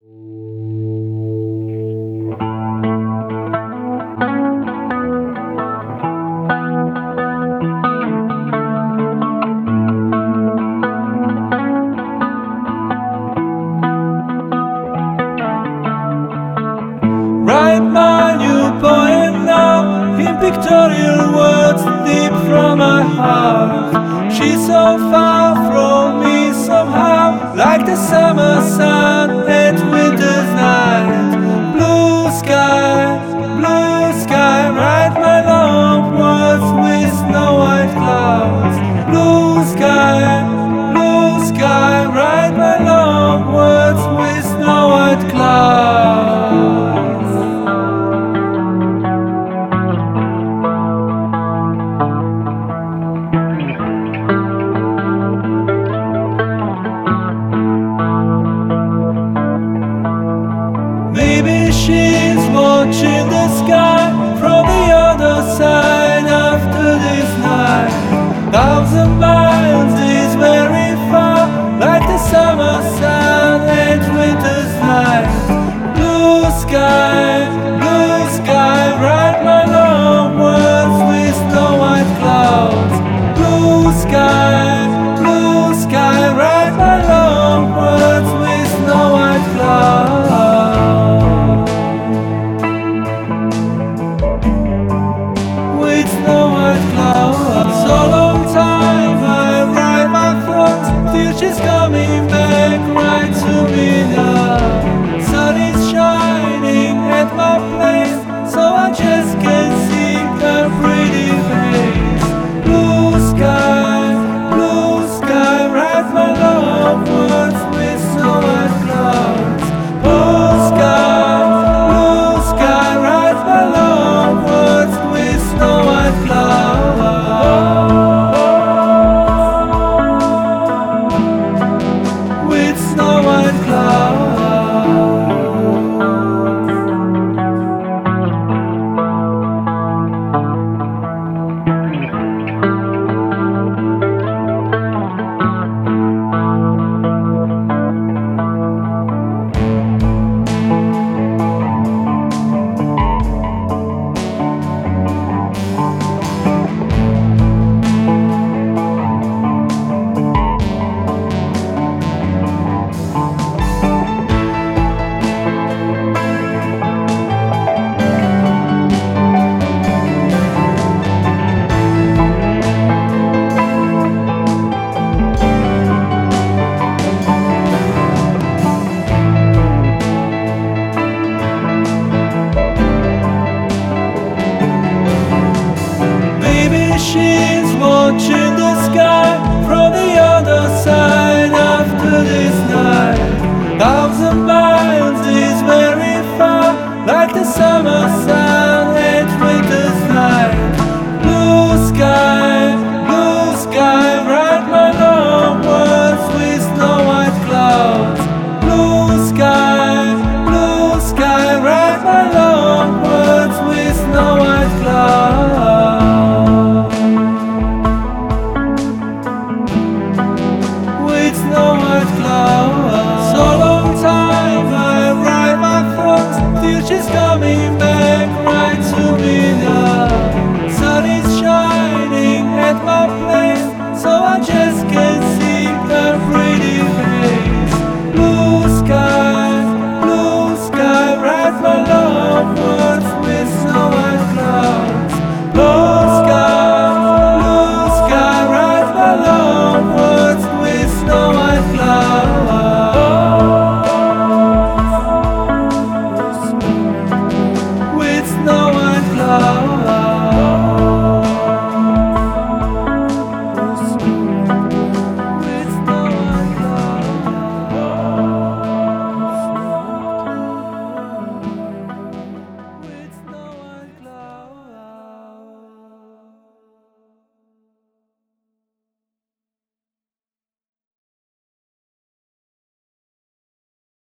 Write my new poem now in pictorial words deep from my heart. She's so far from me somehow, like the summer sun at winter's night. Blue sky, write my long words with snow white clouds. Blue sky, write my long words with snow white clouds. Maybe she's watching the sky from the other side after this night. 1,000 miles is very far, like the summer sun.